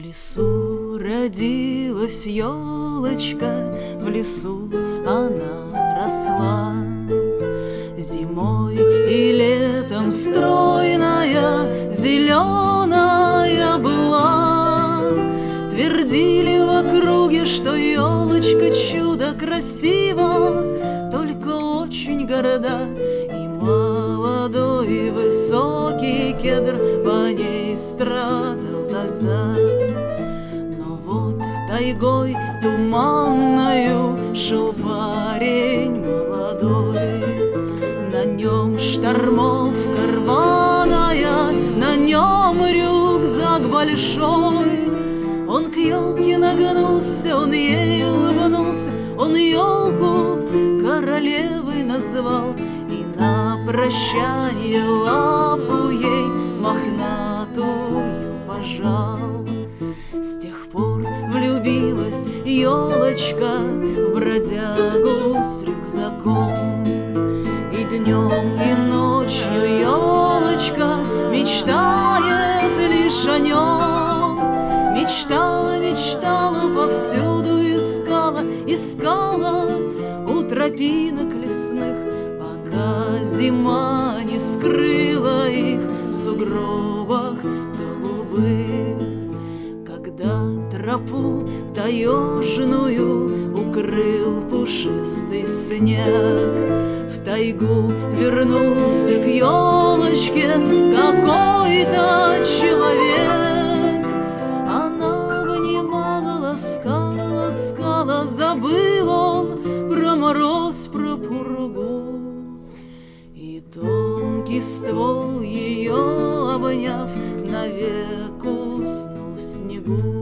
лесу родилась елочка, в лесу она росла. Зимой и летом стройная, зеленая была. Твердили в округе, что елочка чудо красива, только очень города и молодой высокий кедр по ней страдал тогда. Но вот тайгой туманною шел парень молодой. На нем штормовка рваная, на нем рюкзак большой. Он к елке нагнулся, он ей улыбнулся, он елку королевой назвал и на прощание лапу ей мохнатую пожал. С тех пор влюбилась елочка в бродягу с рюкзаком. И днем, и ночью елочка мечтает лишь о нем. Мечтала, мечтала, повсюду искала, искала у тропинок лесных, пока зима не скрыла их в сугробах голубых. Когда тропу таежную укрыл пушистый снег, в тайгу вернулся к елочке какой-то человек. Она обнимала, ласкала, ласкала, забыл он про мороз, про пургу. И тонкий ствол ее обняв, навек уснул в снегу.